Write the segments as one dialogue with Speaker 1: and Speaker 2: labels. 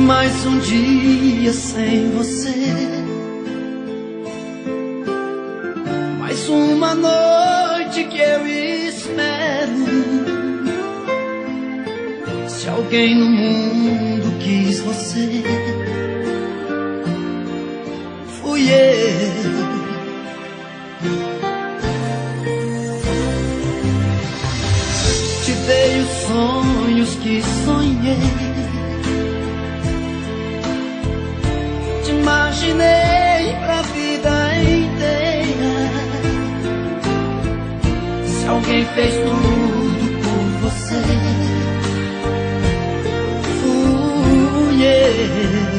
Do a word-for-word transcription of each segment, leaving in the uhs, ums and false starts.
Speaker 1: Mais um dia sem você, mais uma noite que eu espero. Se alguém no mundo quis você, fui eu. Te dei os sonhos que sonhei, te imaginei pra vida inteira. Se alguém fez tudo por você, fui eu.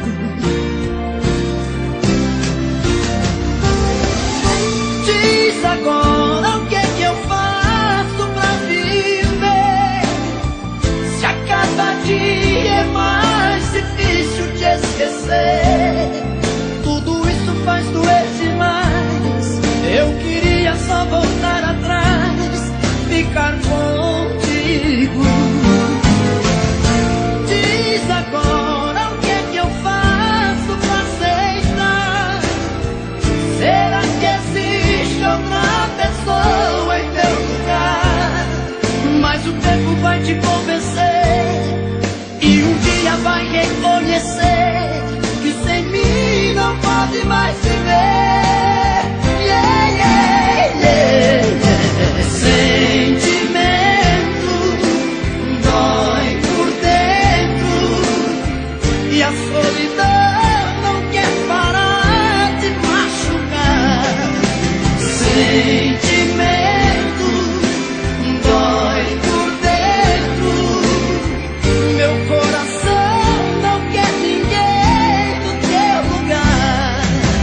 Speaker 1: Diz agora o que é que eu faço pra viver, se a cada dia é mais difícil de esquecer. Tudo isso faz doer demais. Eu queria só voltar atrás, ficar contigo. Diz agora o que é que eu faço pra aceitar. Será que existe outra pessoa em teu lugar? Mas o tempo vai te convencer e um dia vai reconhecer que sem mim não pode mais viver. Yeah, yeah, yeah, yeah. Sentimento dói por dentro e a solidão não quer parar de machucar. Sentimento dói por dentro, meu coração não quer ninguém no teu lugar.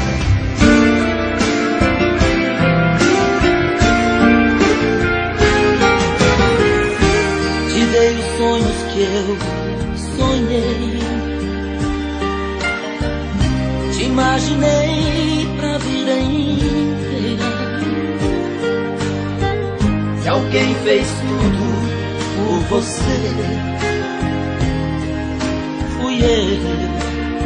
Speaker 1: Te dei os sonhos que eu sonhei, te imaginei pra vida inteira. Se alguém fez tudo por você, fui eu.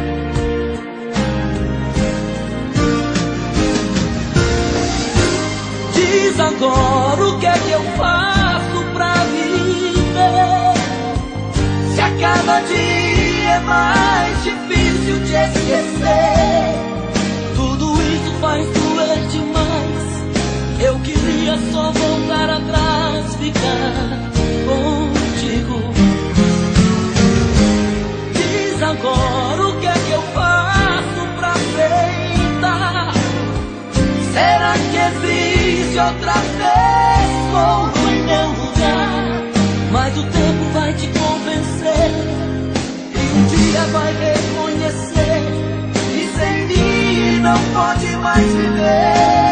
Speaker 1: Diz agora o que é que eu faço pra viver, se a cada dia é mais difícil de esquecer. Tudo isso faz doer demais. Eu queria só voltar atrás, ficar contigo. Diz agora o que é que eu faço pra aceitar. Será que existe outra pessoa em meu lugar? Mas o tempo vai te convencer e um dia vai reconhecer que sem mim não pode mais viver.